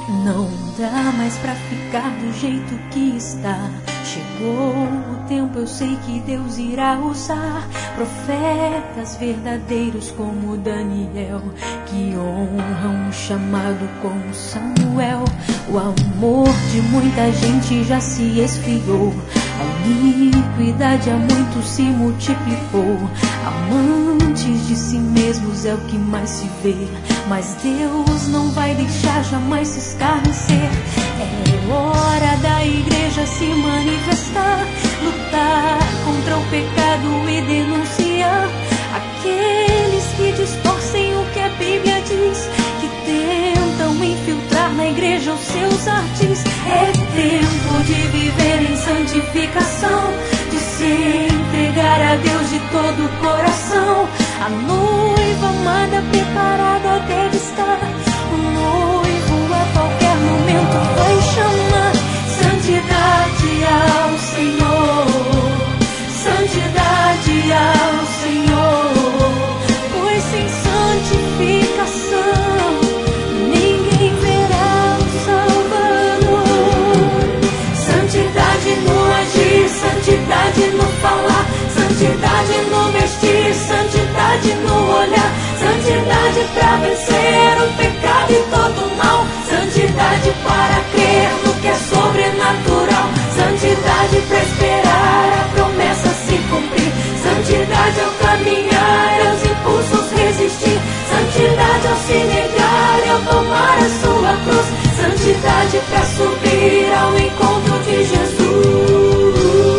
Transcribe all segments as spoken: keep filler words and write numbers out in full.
Não dá mais pra ficar do jeito que está. Chegou o tempo, eu sei que Deus irá usar profetas verdadeiros como Daniel, que honram o chamado como Samuel. O amor de muita gente já se esfriou, a iniquidade a muitos se multiplicou. Amantes de si mesmos é o que mais se vê, mas Deus não vai deixar jamais se escarnecer. É hora da igreja se manifestar, lutar contra o pecado e denunciar aqueles que distorcem o que a Bíblia diz, que tentam infiltrar na igreja os seus artes. É tempo de viver em santificação, de se entregar a Deus de todo o coração. A noiva amada preparada deve estar, o noivo a qualquer momento vai chamar. Santidade ao Senhor, santidade ao Senhor, pois sem santificação ninguém verá o Salvador. Santidade no agir, santidade no falar, santidade no vestir, santidade no olhar, santidade para vencer o pecado e todo o mal, santidade para crer no que é sobrenatural, santidade para esperar a promessa se cumprir, santidade ao caminhar, aos impulsos resistir, santidade ao se negar e ao tomar a sua cruz, santidade para subir ao encontro de Jesus.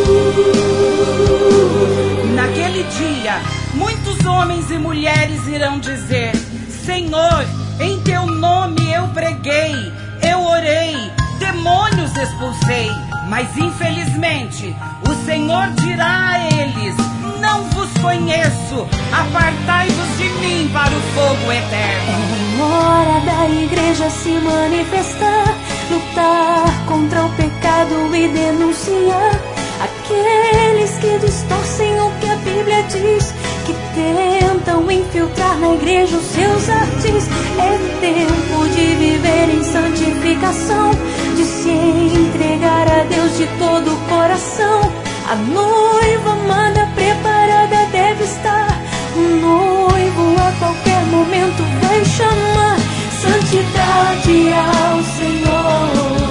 Naquele dia, muitos homens e mulheres irão dizer: Senhor, em teu nome eu preguei, eu orei, demônios expulsei. Mas infelizmente o Senhor dirá a eles: não vos conheço, apartai-vos de mim para o fogo eterno. É hora da igreja se manifestar, lutar contra o pecado e denunciar aqueles que distorcem o que a Bíblia diz, que tentam infiltrar na igreja os seus artes. É tempo de viver em santificação, de se entregar a Deus de todo o coração. A noiva amada preparada deve estar, o noivo a qualquer momento vai chamar. Santidade ao Senhor,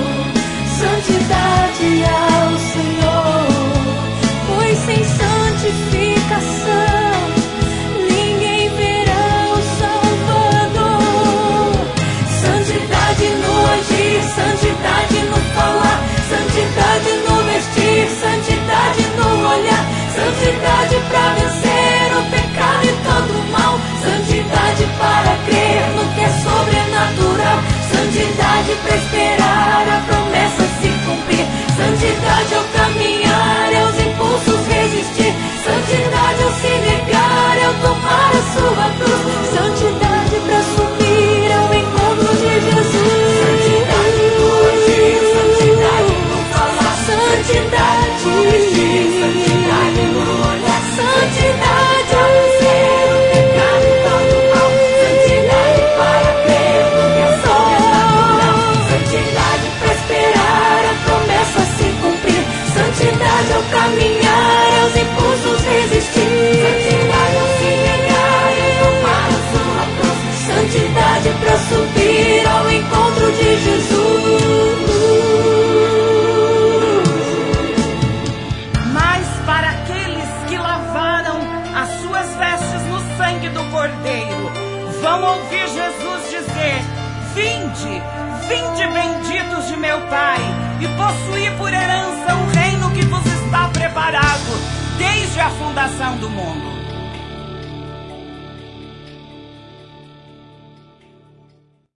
santidade ao Senhor, pois sem santificação ninguém verá o Salvador. Santidade no agir, santidade no falar, santidade no vestir, santidade no olhar, santidade para vencer o pecado e todo o mal, santidade para crer no que é sobrenatural, santidade para esperar a promessa se cumprir, santidade ao caminhar, aos impulsos resistir, santidade ao se negar, ao tomar a sua cruz, santidade para subir ao encontro de Jesus. Santidade no agir, santidade no falar, santidade no vestir, santidade no olhar, santidade ao vencer o pecado e todo o mal, santidade para crer no que é sobrenatural, santidade para esperar a promessa se cumprir, santidade ao caminhar, aos impulsos resistir, santidade ao se negar e tomar a sua cruz, santidade para subir ao encontro de Jesus. Mas para aqueles que lavaram as suas vestes no sangue do Cordeiro, vão ouvir Jesus dizer: Vinde, vinde benditos de meu Pai, e possuí por herança o reino que vos está preparado desde a fundação do mundo.